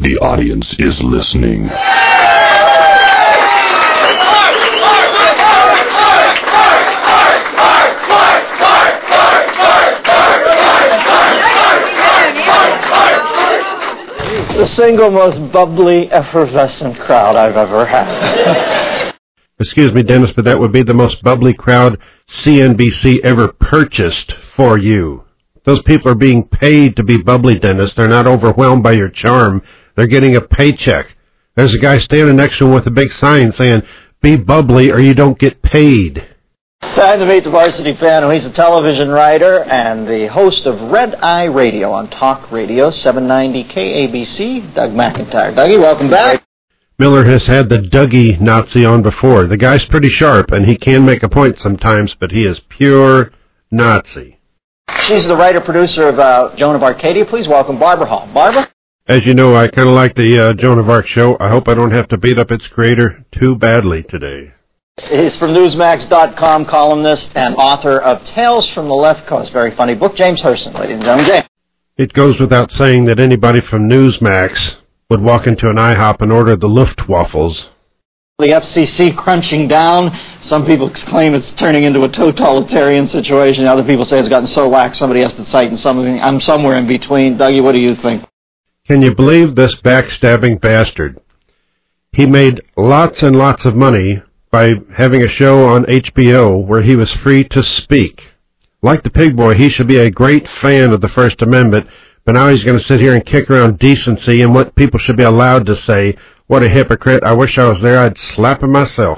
The audience is listening. The single most bubbly, effervescent crowd I've ever had. Excuse me, Dennis, but that would be the most bubbly crowd CNBC ever purchased for you. Those people are being paid to be bubbly, Dennis. They're not overwhelmed by your charm. They're getting a paycheck. There's a guy standing next to him with a big sign saying, "Be bubbly or you don't get paid." Time to meet the varsity panel. He's a television writer and the host of Red Eye Radio on Talk Radio 790 KABC, Doug McIntyre. Dougie, welcome back. Miller has had the Dougie Nazi on before. The guy's pretty sharp, and he can make a point sometimes, but he is pure Nazi. She's the writer-producer of Joan of Arcadia. Please welcome Barbara Hall. Barbara? As you know, I kind of like the Joan of Arc show. I hope I don't have to beat up its creator too badly today. He's from Newsmax.com, columnist and author of Tales from the Left Coast. Very funny book. James Hurston, ladies and gentlemen. James. It goes without saying that anybody from Newsmax would walk into an IHOP and order the Luftwaffles. The FCC crunching down. Some people claim it's turning into a totalitarian situation. Other people say it's gotten so lax somebody has to tighten something. I'm somewhere in between. Dougie, what do you think? Can you believe this backstabbing bastard? He made lots and lots of money by having a show on HBO where he was free to speak. Like the Pig Boy, he should be a great fan of the First Amendment, but now he's going to sit here and kick around decency and what people should be allowed to say. What a hypocrite. I wish I was there. I'd slap him myself.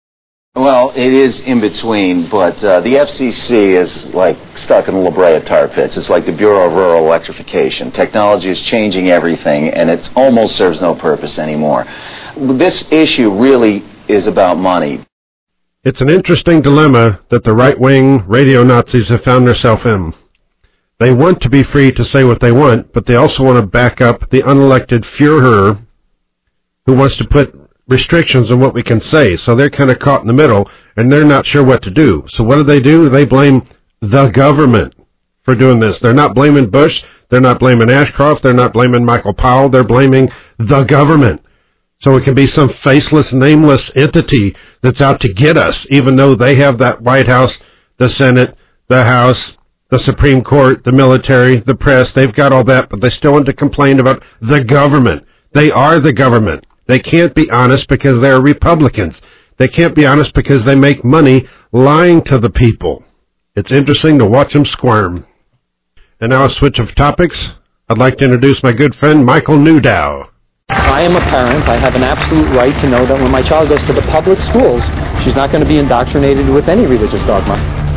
Well, it is in between, but the FCC is like stuck in the La Brea tar pits. It's like the Bureau of Rural Electrification. Technology is changing everything, and it almost serves no purpose anymore. This issue really is about money. It's an interesting dilemma that the right-wing radio Nazis have found themselves in. They want to be free to say what they want, but they also want to back up the unelected Führer who wants to put restrictions on what we can say. So they're kind of caught in the middle, and they're not sure what to do. So what do? They blame the government for doing this. They're not blaming Bush. They're not blaming Ashcroft. They're not blaming Michael Powell. They're blaming the government. So it can be some faceless, nameless entity that's out to get us, even though they have that White House, the Senate, the House, the Supreme Court, the military, the press. They've got all that, but they still want to complain about the government. They are the government. They can't be honest because they're Republicans. They can't be honest because they make money lying to the people. It's interesting to watch them squirm. And now a switch of topics. I'd like to introduce my good friend Michael Newdow. I am a parent. I have an absolute right to know that when my child goes to the public schools, she's not going to be indoctrinated with any religious dogma.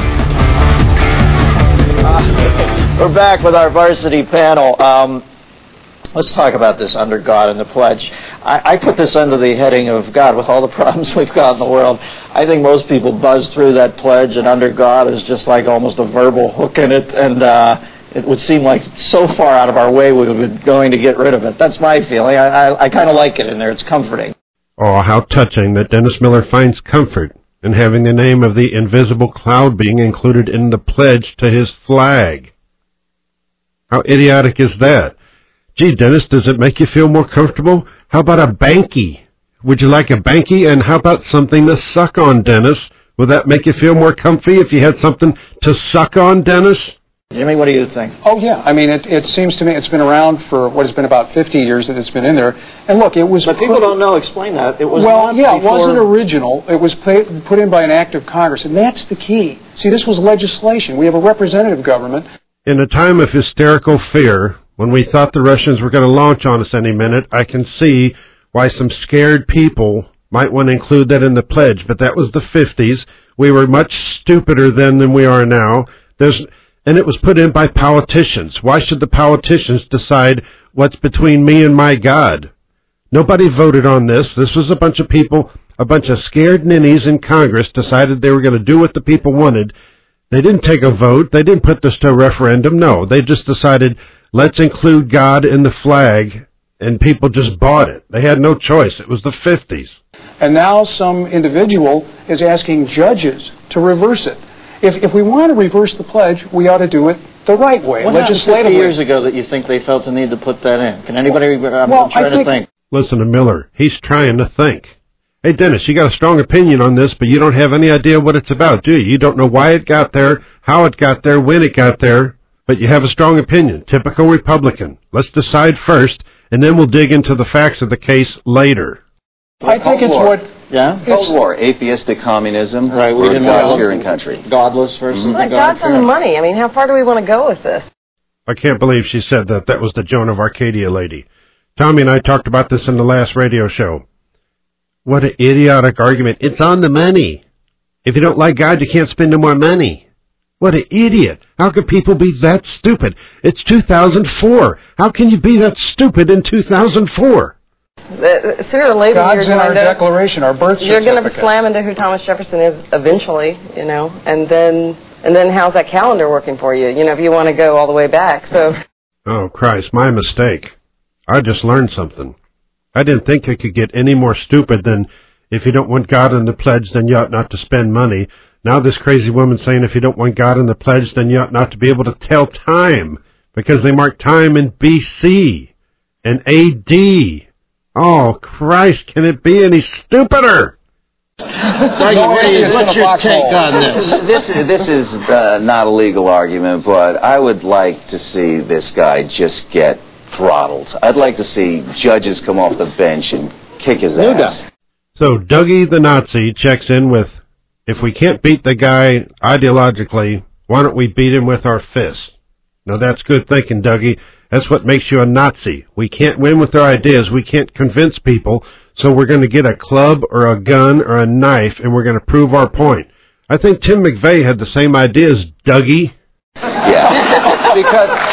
We're back with our varsity panel. Let's talk about this under God and the pledge. I put this under the heading of God, with all the problems we've got in the world. I think most people buzz through that pledge, and under God is just like almost a verbal hook in it, and it would seem like so far out of our way we were going to get rid of it. That's my feeling. I kind of like it in there. It's comforting. Oh, how touching that Dennis Miller finds comfort in having the name of the invisible cloud being included in the pledge to his flag. How idiotic is that? Gee, Dennis, does it make you feel more comfortable? How about a banky? Would you like a banky? And how about something to suck on, Dennis? Would that make you feel more comfy if you had something to suck on, Dennis? Jimmy, what do you think? Oh, yeah. I mean, it seems to me it's been around for what has been about 50 years that it's been in there. And look, it was... But people don't know. Explain that. It was it wasn't original. It was put in by an act of Congress, and that's the key. See, this was legislation. We have a representative government. In a time of hysterical fear, when we thought the Russians were going to launch on us any minute, I can see why some scared people might want to include that in the pledge. But that was the 50s. We were much stupider then than we are now. And it was put in by politicians. Why should the politicians decide what's between me and my God? Nobody voted on this. This was a bunch of people, a bunch of scared ninnies in Congress decided they were going to do what the people wanted. They didn't take a vote. They didn't put this to a referendum. No, they just decided, let's include God in the flag, and people just bought it. They had no choice. It was the 50s. And now some individual is asking judges to reverse it. If we want to reverse the pledge, we ought to do it the right way, What happened 50 legislatively. years ago that you think they felt the need to put that in? Can anybody? I'm Well, trying to think. Listen to Miller. He's trying to think. Hey, Dennis, you got a strong opinion on this, but you don't have any idea what it's about, do you? You don't know why it got there, how it got there, when it got there, but you have a strong opinion. Typical Republican. Let's decide first, and then we'll dig into the facts of the case later. I think it's what... Yeah? Cold War, atheistic communism, Right, we or didn't God-fearing country. Godless versus But God's on the money. I mean, how far do we want to go with this? I can't believe she said that. That was the Joan of Arcadia lady. Tommy and I talked about this in the last radio show. What an idiotic argument. It's on the money. If you don't like God, you can't spend no more money. What an idiot. How could people be that stupid? It's 2004. How can you be that stupid in 2004? Sooner or later, God's in our Declaration, our birth certificate. You're going to slam into who Thomas Jefferson is eventually, you know, and then how's that calendar working for you? You know, if you want to go all the way back. So. Oh, Christ, my mistake. I just learned something. I didn't think it could get any more stupid than if you don't want God in the pledge, then you ought not to spend money. Now this crazy woman saying if you don't want God in the pledge, then you ought not to be able to tell time, because they mark time in B.C. and A.D. Oh, Christ, can it be any stupider? What's your take on this? This is not a legal argument, but I would like to see this guy just get throttled. I'd like to see judges come off the bench and kick his ass. So Dougie the Nazi checks in with, if we can't beat the guy ideologically, why don't we beat him with our fists? Now that's good thinking, Dougie. That's what makes you a Nazi. We can't win with our ideas. We can't convince people, so we're going to get a club or a gun or a knife, and we're going to prove our point. I think Tim McVeigh had the same ideas, Dougie. Yeah, because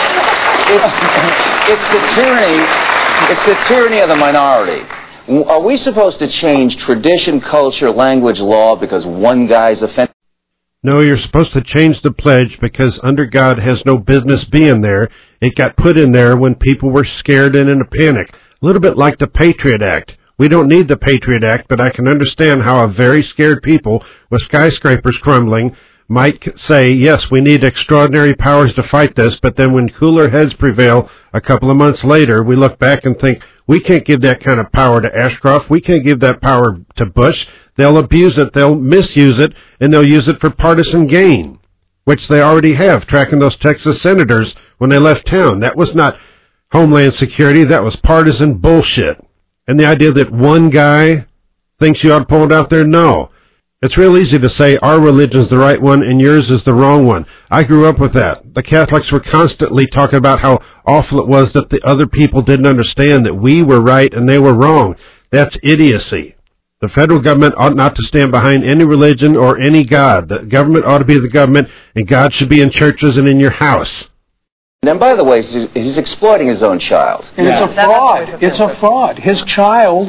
it's the tyranny of the minority. Are we supposed to change tradition, culture, language, law because one guy's offended? No, you're supposed to change the pledge because under God has no business being there. It got put in there when people were scared and in a panic. A little bit like the Patriot Act. We don't need the Patriot Act, but I can understand how a very scared people with skyscrapers crumbling might say, yes, we need extraordinary powers to fight this, but then when cooler heads prevail a couple of months later, we look back and think, we can't give that kind of power to Ashcroft. We can't give that power to Bush. They'll abuse it, they'll misuse it, and they'll use it for partisan gain, which they already have, tracking those Texas senators when they left town. That was not Homeland Security, that was partisan bullshit. And the idea that one guy thinks you ought to pull it out there, no. It's real easy to say our religion's the right one and yours is the wrong one. I grew up with that. The Catholics were constantly talking about how awful it was that the other people didn't understand that we were right and they were wrong. That's idiocy. The federal government ought not to stand behind any religion or any God. The government ought to be the government, and God should be in churches and in your house. And by the way, he's exploiting his own child. And it's a fraud. It's a fraud. His child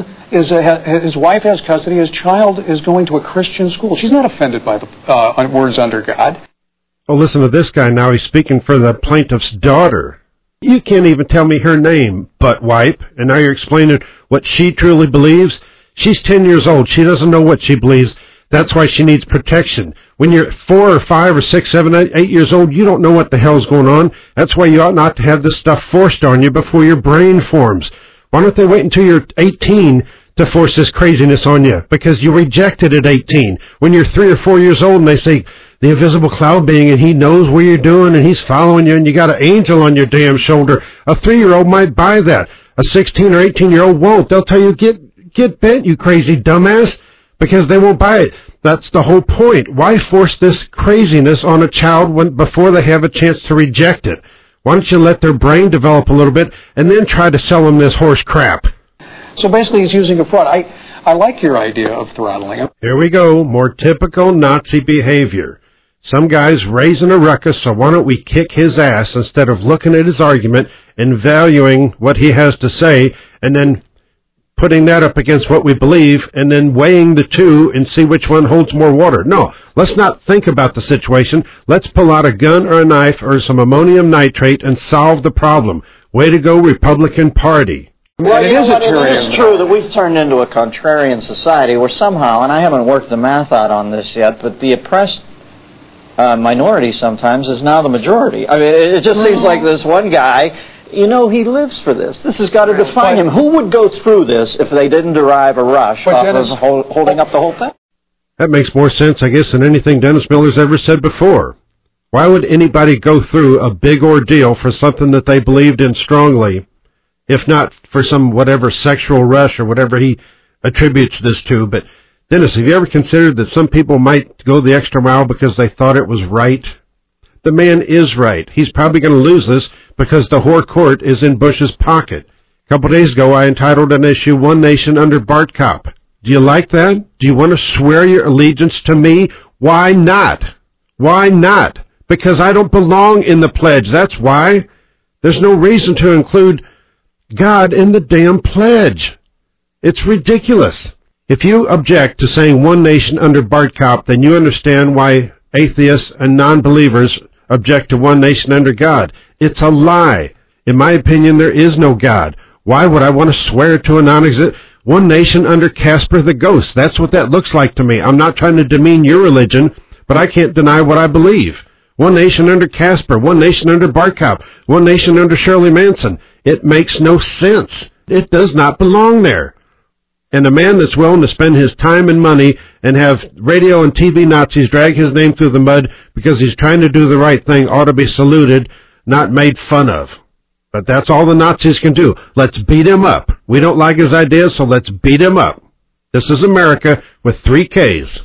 his wife has custody. His child is going to a Christian school. She's not offended by the words under God. Oh, listen to this guy now. He's speaking for the plaintiff's daughter. You can't even tell me her name, butt wipe, and now you're explaining what she truly believes? She's 10 years old. She doesn't know what she believes. That's why she needs protection. When you're 4 or 5 or 6, 7, 8 years old, you don't know what the hell's going on. That's why you ought not to have this stuff forced on you before your brain forms. Why don't they wait until you're 18 to force this craziness on you? Because you rejected at 18. When you're 3 or 4 years old and they say, the invisible cloud being, and he knows where you're doing, and he's following you, and you got an angel on your damn shoulder. A 3-year-old might buy that. A 16 or 18-year-old won't. They'll tell you, get bent, you crazy dumbass, because they won't buy it. That's the whole point. Why force this craziness on a child before they have a chance to reject it? Why don't you let their brain develop a little bit and then try to sell them this horse crap? So basically he's using a fraud. I like your idea of throttling him. Here we go. More typical Nazi behavior. Some guy's raising a ruckus, so why don't we kick his ass instead of looking at his argument and valuing what he has to say and then putting that up against what we believe and then weighing the two and see which one holds more water. No, let's not think about the situation. Let's pull out a gun or a knife or some ammonium nitrate and solve the problem. Way to go, Republican Party. Well, it is true that we've turned into a contrarian society where somehow, and I haven't worked the math out on this yet, but the oppressed minority sometimes is now the majority. I mean, it just seems like this one guy, he lives for this. This has got to define him. Who would go through this if they didn't derive a rush off of holding up the whole thing? That makes more sense, I guess, than anything Dennis Miller's ever said before. Why would anybody go through a big ordeal for something that they believed in strongly, if not for some whatever sexual rush or whatever he attributes this to? But, Dennis, have you ever considered that some people might go the extra mile because they thought it was right? The man is right. He's probably going to lose this because the whore court is in Bush's pocket. A couple days ago, I entitled an issue, One Nation Under Bart Kopp. Do you like that? Do you want to swear your allegiance to me? Why not? Why not? Because I don't belong in the pledge. That's why. There's no reason to include God in the damn pledge. It's ridiculous. If you object to saying one nation under Bart Kopp, then you understand why atheists and non-believers object to one nation under God. It's a lie. In my opinion, there is no God. Why would I want to swear to a non-existent one nation under Casper the Ghost? That's what that looks like to me. I'm not trying to demean your religion, but I can't deny what I believe. One nation under Casper, one nation under Bart Kopp, one nation under Shirley Manson. It makes no sense. It does not belong there. And a man that's willing to spend his time and money and have radio and TV Nazis drag his name through the mud because he's trying to do the right thing ought to be saluted, not made fun of. But that's all the Nazis can do. Let's beat him up. We don't like his ideas, so let's beat him up. This is America with 3 Ks.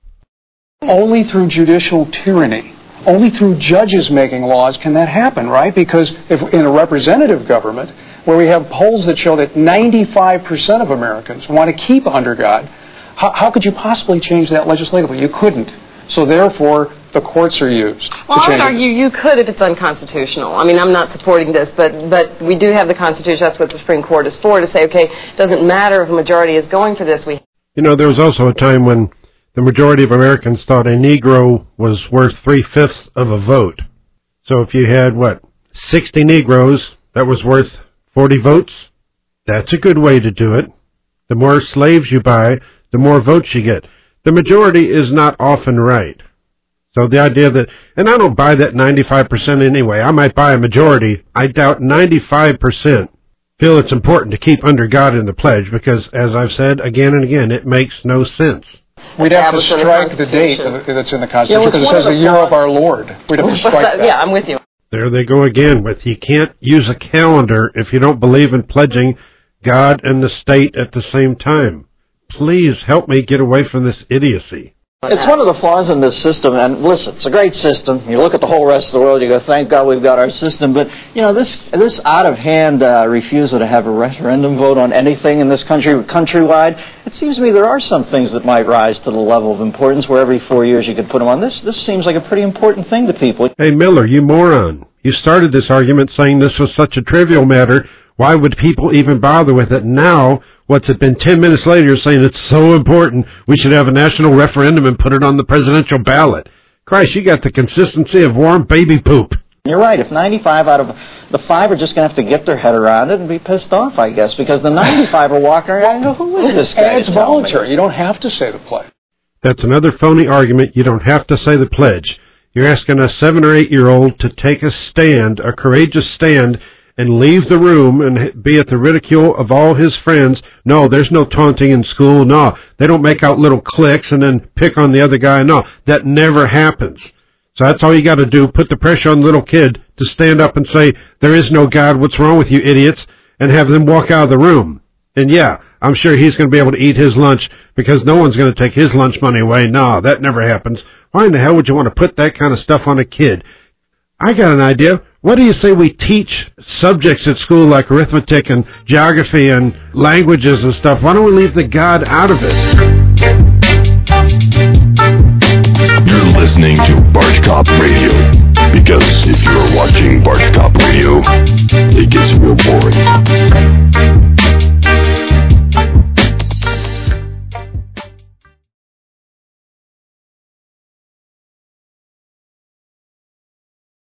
Only through judicial tyranny, only through judges making laws can that happen, right? Because if in a representative government, where we have polls that show that 95% of Americans want to keep under God, how could you possibly change that legislatively? You couldn't. So therefore, the courts are used. Well, I would argue you could if it's unconstitutional. I mean, I'm not supporting this, but we do have the Constitution. That's what the Supreme Court is for, to say, okay, it doesn't matter if a majority is going for this. There was also a time when the majority of Americans thought a Negro was worth 3/5 of a vote. So if you had, 60 Negroes, that was worth 40 votes? That's a good way to do it. The more slaves you buy, the more votes you get. The majority is not often right. So the idea that, and I don't buy that 95% anyway. I might buy a majority. I doubt 95% feel it's important to keep under God in the pledge because, as I've said again and again, it makes no sense. We'd have to strike the date that's in the Constitution because it says the year of our Lord. We'd have to strike that. Yeah, I'm with you. There they go again with you can't use a calendar if you don't believe in pledging God and the state at the same time. Please help me get away from this idiocy. It's one of the flaws in this system, and listen, it's a great system. You look at the whole rest of the world, you go, thank God we've got our system. But, this out-of-hand refusal to have a referendum vote on anything in this country, countrywide, it seems to me there are some things that might rise to the level of importance where every 4 years you could put them on. This seems like a pretty important thing to people. Hey, Miller, you moron. You started this argument saying this was such a trivial matter. Why would people even bother with it? Now, what's it been 10 minutes later, you're saying it's so important, we should have a national referendum and put it on the presidential ballot. Christ, you got the consistency of warm baby poop. You're right. If 95 out of the 5 are just going to have to get their head around it and be pissed off, I guess, because the 95 are walking around and go, who is this guy? It's voluntary. You don't have to say the pledge. That's another phony argument. You don't have to say the pledge. You're asking a 7 or 8-year-old to take a stand, a courageous stand, and leave the room and be at the ridicule of all his friends. No, there's no taunting in school. No, they don't make out little cliques and then pick on the other guy. No, that never happens. So that's all you got to do, put the pressure on the little kid to stand up and say, there is no God, what's wrong with you idiots, and have them walk out of the room. And yeah, I'm sure he's going to be able to eat his lunch because no one's going to take his lunch money away. No, that never happens. Why in the hell would you want to put that kind of stuff on a kid? I got an idea. What do you say we teach subjects at school like arithmetic and geography and languages and stuff? Why don't we leave the God out of it? You're listening to Bart Kopp Radio, because if you're watching Bart